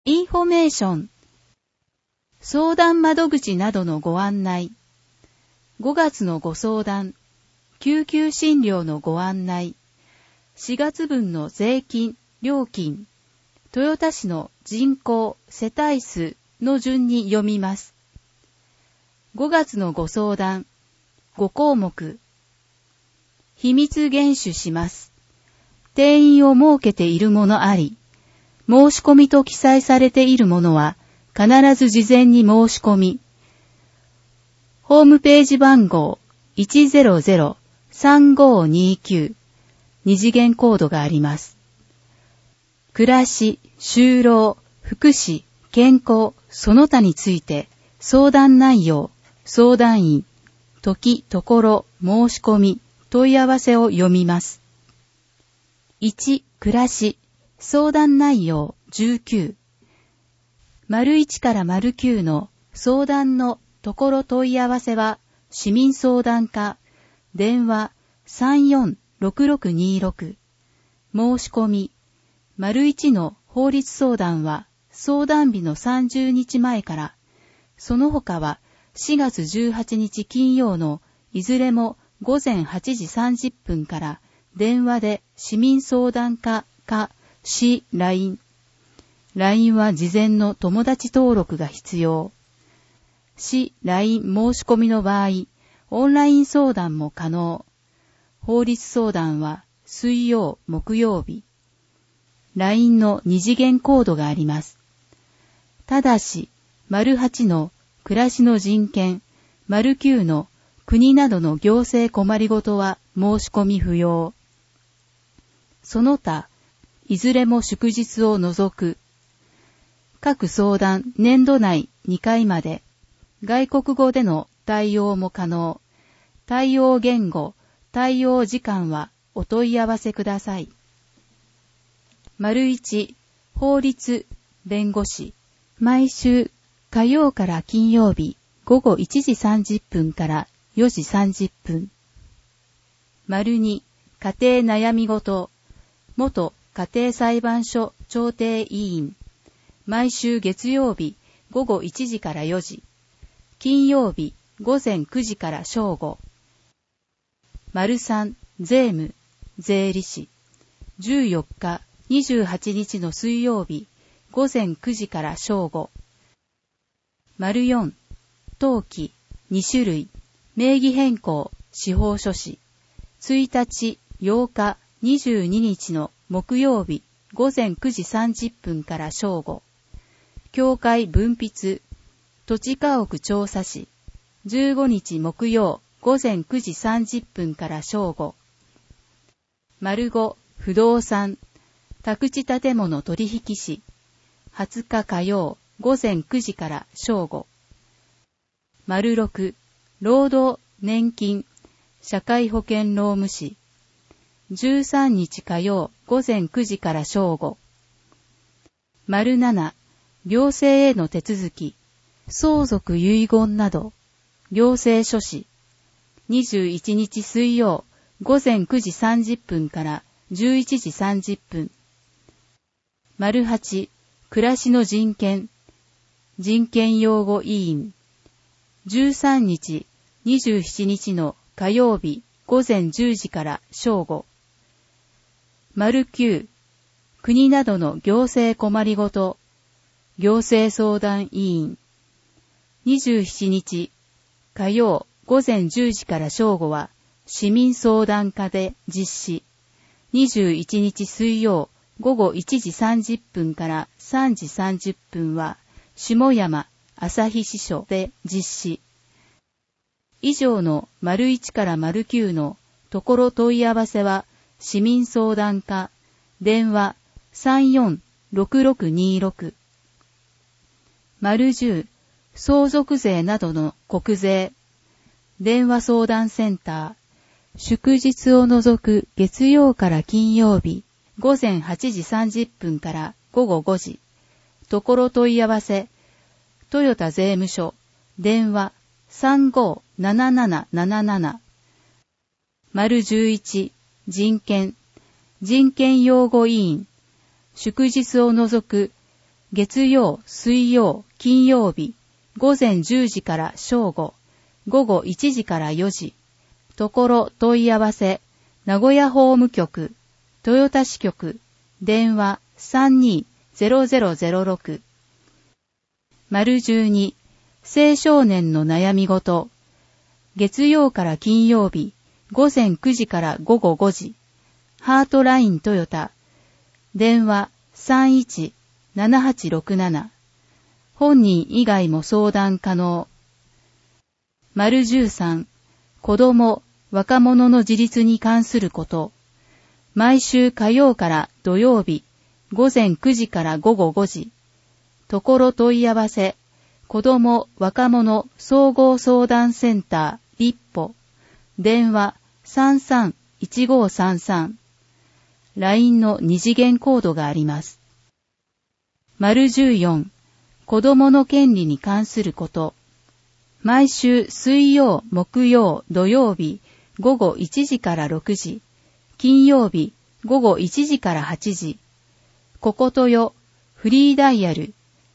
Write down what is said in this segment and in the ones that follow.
インフォメーション、相談窓口などのご案内、5月のご相談、救急診療のご案内、4月分の税金、料金、豊田市の人口、世帯数の順に読みます。5月のご相談、5項目。秘密厳守します。定員を設けているものあり、申し込みと記載されているものは必ず事前に申し込み、ホームページ番号 100-3529 二次元コードがあります。暮らし、就労、福祉、健康、その他について相談内容、相談員、時、ところ、申し込み、問い合わせを読みます。1、暮らし、相談内容19。1から9の相談のところ問い合わせは、市民相談課、電話346626。申し込み、1の法律相談は、相談日の30日前から、その他は4月18日金曜のいずれも午前8時30分から電話で市民相談課か市 LINE。LINE は事前の友達登録が必要。市 LINE 申し込みの場合、オンライン相談も可能。法律相談は水曜、木曜日。LINE の二次元コードがあります。ただし、8の暮らしの人権、9の国などの行政困りごとは申し込み不要。その他、いずれも祝日を除く。各相談年度内2回まで。外国語での対応も可能。対応言語、対応時間はお問い合わせください。1、法律、弁護士。毎週火曜から金曜日午後1時30分から4時30分。2、家庭悩みごと。元家庭裁判所調停委員。毎週月曜日午後1時から4時。金曜日午前9時から正午。3、税務、税理士。14日、28日の水曜日午前9時から正午。4、登記、2種類。名義変更、司法書士。1日、8日、22日の木曜日午前9時30分から正午。協会分筆、土地家屋調査士。15日木曜午前9時30分から正午。5、不動産、宅地建物取引士。20日火曜午前9時から正午。6、労働、年金、社会保険労務士。13日火曜午前9時から正午。7、行政への手続き、相続遺言など、行政書士。21日水曜午前9時30分から11時30分。8、暮らしの人権、人権擁護委員。13日、27日の火曜日午前10時から正午。9、国などの行政困りごと、行政相談委員。27日、火曜午前10時から正午は市民相談課で実施。21日水曜午後1時30分から3時30分は下山旭支所で実施。以上の1から9のところ問い合わせは市民相談課、電話346626。10、相続税などの国税、電話相談センター、祝日を除く月曜から金曜日、午前8時30分から午後5時、ところ問い合わせ、豊田税務署、電話357777。11、人権擁護委員、祝日を除く月曜、水曜、金曜日、午前10時から正午、午後1時から4時。ところ問い合わせ、名古屋法務局、豊田支局、電話32-0006。12、青少年の悩み事、月曜から金曜日、午前9時から午後5時。ハートライントヨタ、電話31-7867。本人以外も相談可能。13、子供、若者の自立に関すること。毎週火曜から土曜日、午前9時から午後5時。ところ問い合わせ、子供、若者総合相談センター、立歩。電話33-1533。LINE の二次元コードがあります。14、子供の権利に関すること。毎週水曜、木曜、土曜日、午後1時から6時。金曜日、午後1時から8時。こことよ、フリーダイヤル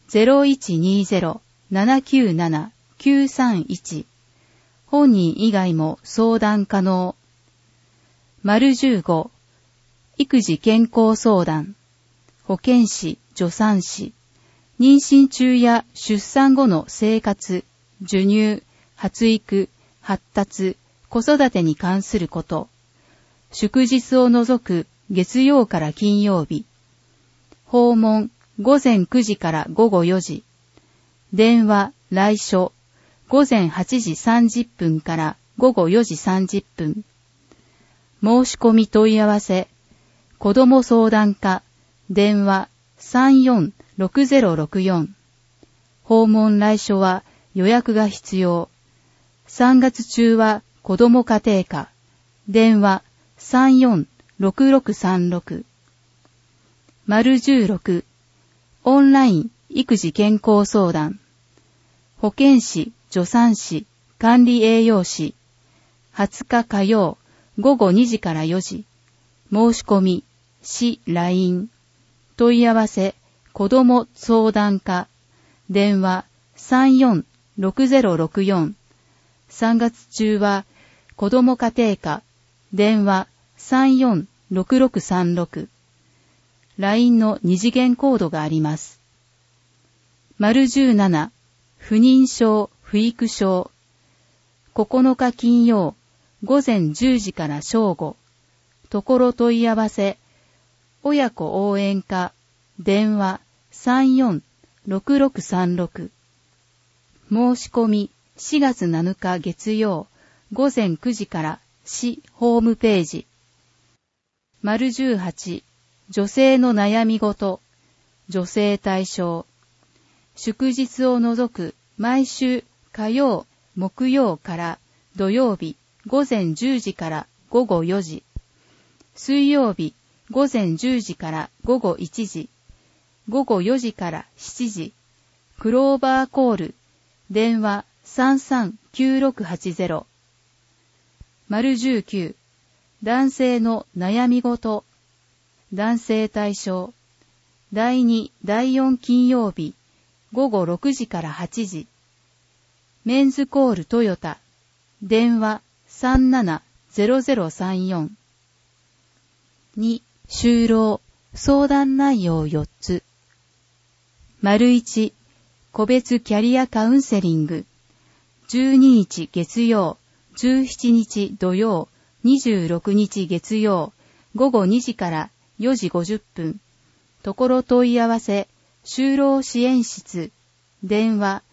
0120-797-931。本人以外も相談可能。15、育児健康相談。保健師、助産師。妊娠中や出産後の生活、授乳、発育、発達、子育てに関すること。祝日を除く月曜から金曜日。訪問、午前9時から午後4時。電話、来所、午前8時30分から午後4時30分。申し込み問い合わせ、子ども相談課、電話34-6064。訪問来所は予約が必要。3月中は子ども家庭科、電話34-6636。16、オンライン育児健康相談。保健師、助産師、管理栄養士。20日火曜、午後2時から4時。申し込み、市 LINE。問い合わせ、子ども相談課。電話34-6064。3月中は、子ども家庭科。電話34-6636。LINE の二次元コードがあります。17、不妊症、不育症。9日金曜、午前10時から正午。ところ問い合わせ、親子応援課、電話34-6636。申し込み、4月7日月曜、午前9時から市ホームページ。18、女性の悩み事、女性対象。祝日を除く毎週火曜、木曜から土曜日午前10時から午後4時。水曜日午前10時から午後1時。午後4時から7時。クローバーコール。電話33-9680。19、男性の悩み事。男性対象。第2、第4金曜日。午後6時から8時。メンズコールトヨタ。電話37-0034。2、就労。相談内容4つ。1、個別キャリアカウンセリング。12日月曜、17日土曜、26日月曜、午後2時から4時50分。ところ問い合わせ、就労支援室。電話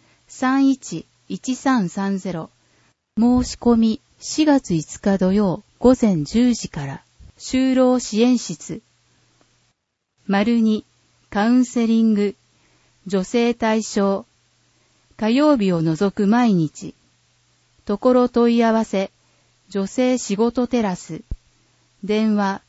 31-1330。申し込み4月5日土曜午前10時から。就労支援室。2、カウンセリング。女性対象。火曜日を除く毎日。ところ問い合わせ、女性仕事テラス。電話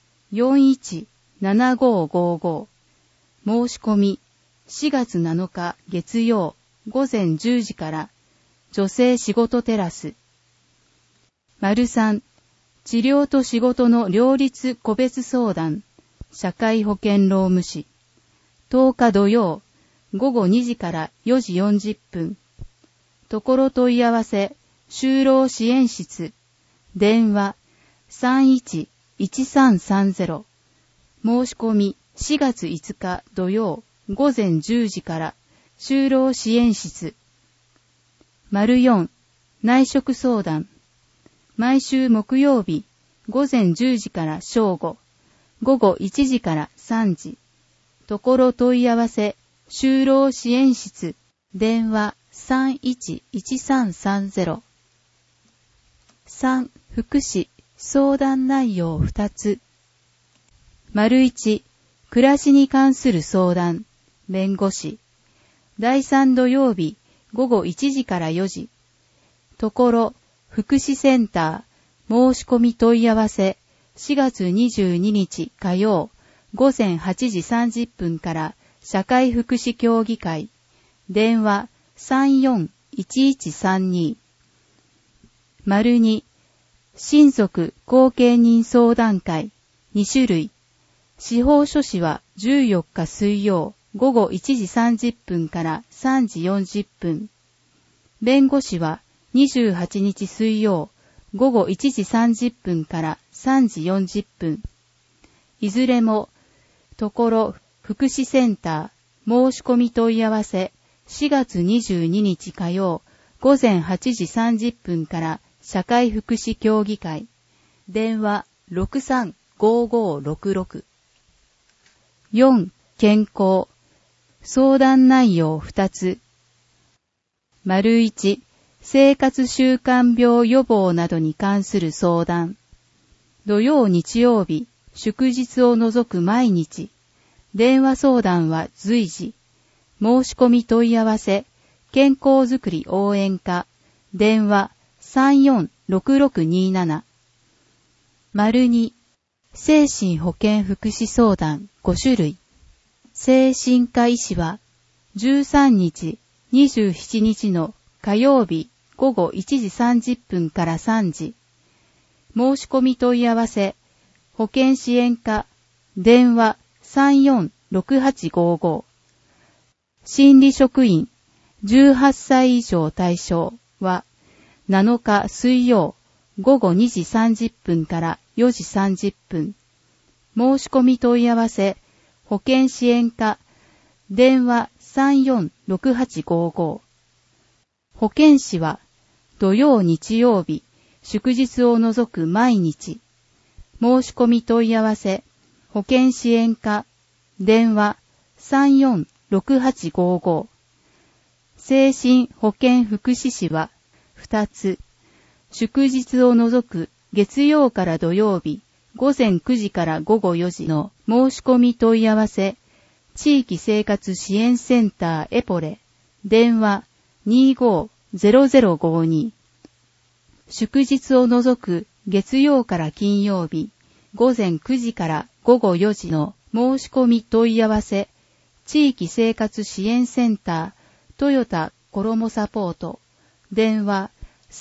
41-7555。申し込み4月7日月曜午前10時から。女性仕事テラス。3、治療と仕事の両立個別相談。社会保険労務士。10日土曜午後2時から4時40分。ところ問い合わせ、就労支援室。電話、31-1330。申し込み、4月5日土曜、午前10時から、就労支援室。4、内職相談。毎週木曜日、午前10時から正午、午後1時から3時。ところ問い合わせ、就労支援室。電話、31-1330。3、福祉、相談内容2つ。1、暮らしに関する相談、弁護士。第3土曜日、午後1時から4時。ところ、福祉センター、申し込み問い合わせ、4月22日火曜、午前8時30分から社会福祉協議会。電話、34-1132。2、親族後見人相談会、2種類。司法書士は14日水曜、午後1時30分から3時40分。弁護士は28日水曜、午後1時30分から3時40分。いずれも、ところ福祉センター、申し込み問い合わせ、4月22日火曜、午前8時30分から社会福祉協議会。電話 63-5566。4、健康。相談内容2つ。1、生活習慣病予防などに関する相談。土曜日曜日、祝日を除く毎日。電話相談は随時。申し込み問い合わせ、健康づくり応援課。電話 34-6627。2、精神保健福祉相談5種類。精神科医師は13日、27日の火曜日午後1時30分から3時。申し込み問い合わせ、保健支援課。電話 34-6855。心理職員18歳以上対象は7日水曜午後2時30分から4時30分。申し込み問い合わせ、保健支援課。電話 34-6855。保健師は土曜日曜日、祝日を除く毎日。申し込み問い合わせ、保健支援課。電話 34-6855。精神保健福祉士は2つ。祝日を除く月曜から土曜日、午前9時から午後4時の申し込み問い合わせ、地域生活支援センターエポレ。電話 25-0052。祝日を除く月曜から金曜日、午前9時から午後4時の申し込み問い合わせ、地域生活支援センタートヨタコロモサポート。電話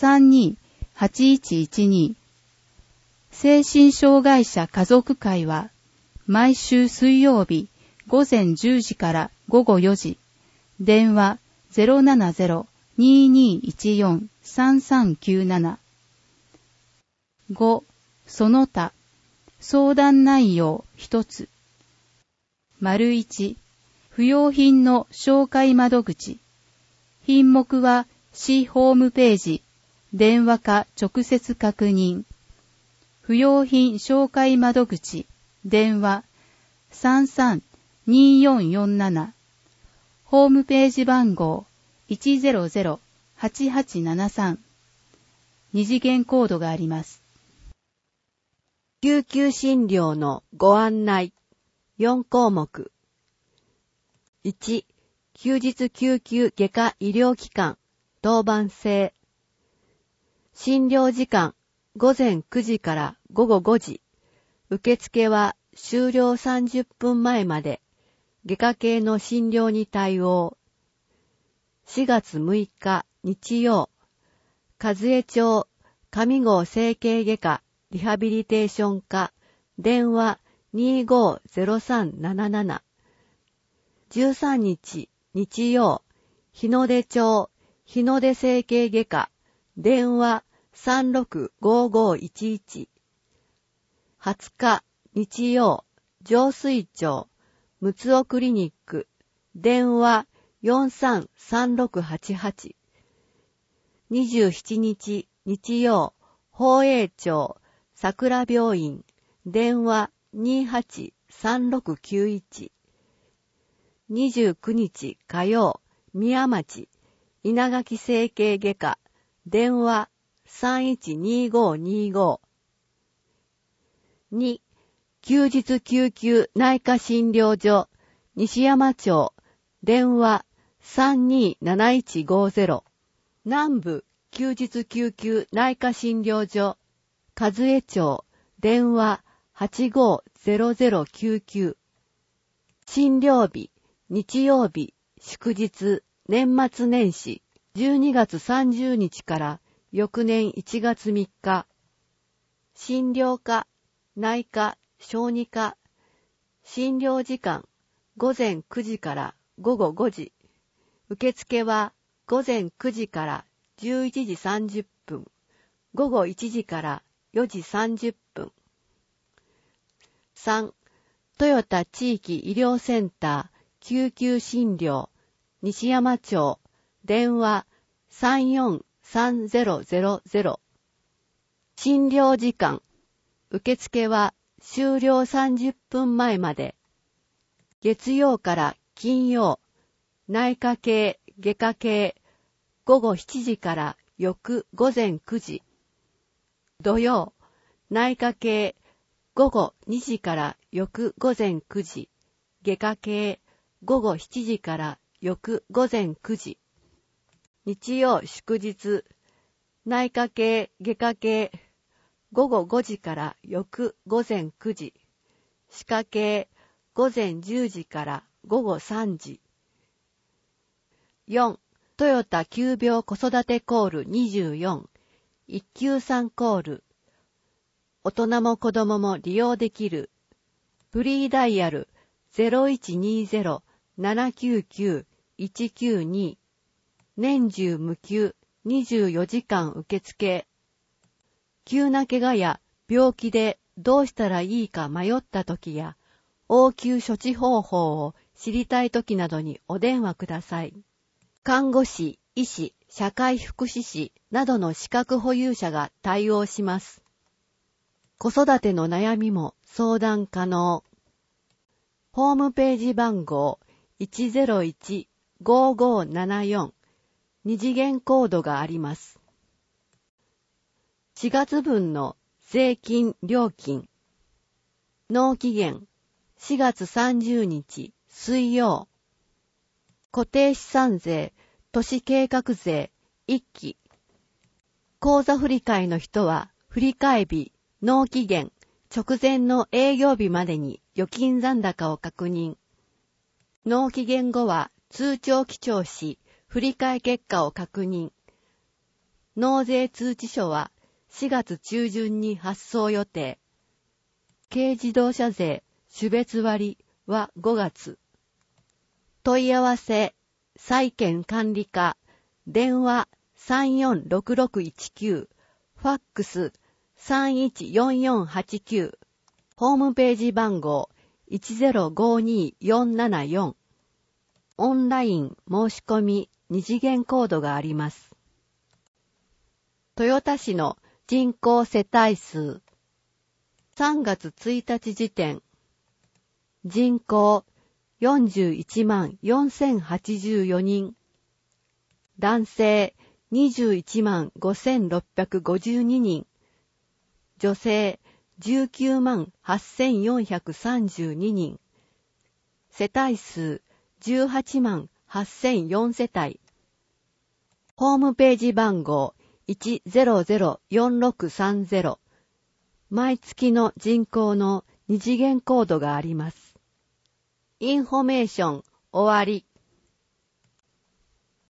32-8112。精神障害者家族会は毎週水曜日午前10時から午後4時。電話 070-2214-3397。5、その他。相談内容1つ。1、不用品の紹介窓口。品目は市ホームページ、電話か直接確認。不用品紹介窓口、電話 33-2447。ホームページ番号 100-8873。二次元コードがあります。 救急診療のご案内4項目。1、休日救急外科医療機関当番制。診療時間午前9時から午後5時。受付は終了30分前まで。外科系の診療に対応。4月6日日曜。和江町上郷整形外科リハビリテーション課。電話 250377。13日日曜、日の出町、日の出整形外科、電話365511。20日、日曜、上水町、むつおクリニック、電話433688。27日、日曜、宝永町、桜病院、電話283691。29日火曜、宮町、稲垣整形外科、電話312525。2、休日救急内科診療所、西山町、電話327150。南部休日救急内科診療所、和江町、電話850099。診療日、日曜日、祝日、年末年始、12月30日から翌年1月3日。診療科、内科、小児科。診療時間、午前9時から午後5時。受付は午前9時から11時30分。午後1時から4時30分。3、豊田地域医療センター救急診療西山町電話343000。診療時間、受付は終了30分前まで。月曜から金曜、内科系、外科系、午後7時から翌午前9時。土曜、内科系、午後2時から翌午前9時。外科系、午後7時から翌午前9時。日曜祝日、内科系、外科系、午後5時から翌午前9時。歯科系、午前10時から午後3時。4、トヨタ急病子育てコール24、193コール。大人も子供も利用できる。フリーダイヤル 0120-799-192。年中無休24時間受付。急な怪我や病気でどうしたらいいか迷った時や、応急処置方法を知りたい時などにお電話ください。看護師、医師、社会福祉士などの資格保有者が対応します。子育ての悩みも相談可能。ホームページ番号 101-5574 二次元コードがあります。4月分の税金料金。納期限4月30日水曜。固定資産税、都市計画税1期。口座振替の人は振替日、納期限、直前の営業日までに預金残高を確認。納期限後は通帳記帳し、振替結果を確認。納税通知書は4月中旬に発送予定。軽自動車税、種別割は5月。問い合わせ、債権管理課、電話346619、ファックス314489、ホームページ番号1052474。オンライン申し込み二次元コードがあります。豊田市の人口世帯数。3月1日時点。人口414084人。男性215,652人。女性198,432人。世帯数188,004世帯。ホームページ番号1004630。毎月の人口の二次元コードがあります。インフォメーション終わり。